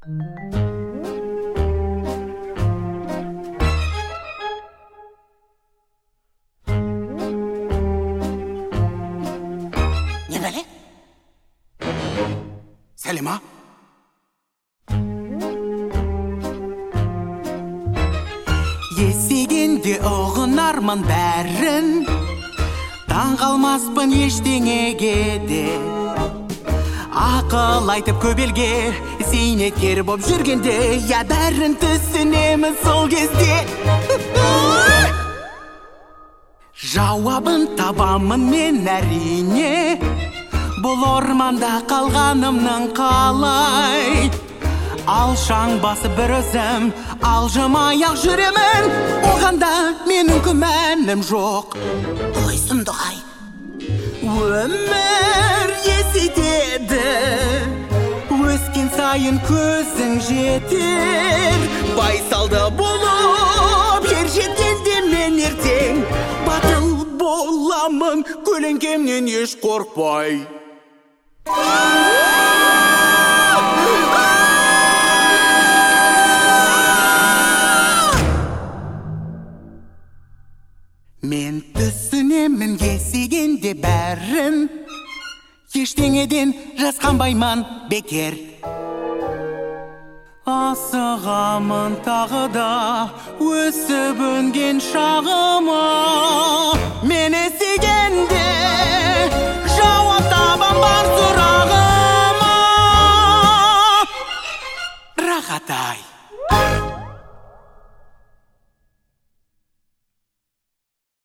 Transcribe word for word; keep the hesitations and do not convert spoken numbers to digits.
Не беле? Сәлема? Есегенде ұғынармын бәрін, таң қалмаспын ештеңеге де. Ақыл айтып көп елге зейнеткер боп жүргенде, я бәрін түсінемін сол кезде. Жауабын табамын мен әрине, бұл орманда қалғанымның қалай. Алшаң басып бір өзім, алжымай-ақ жүремін, оғанда менің күмәнім жоқ. Ой, сұмдық-ай, өмір есейтеді, өскен сайын көзің жетер. Байсалды болып ер жеткенде мен ертең батыл боламын, көлеңкемнен еш қорықпай. Мен түсінемін есегенде бәрін, ештеңеден жасқанбаймын бекер. Асығамын тағы да өсіп өнген шағыма, мен есеген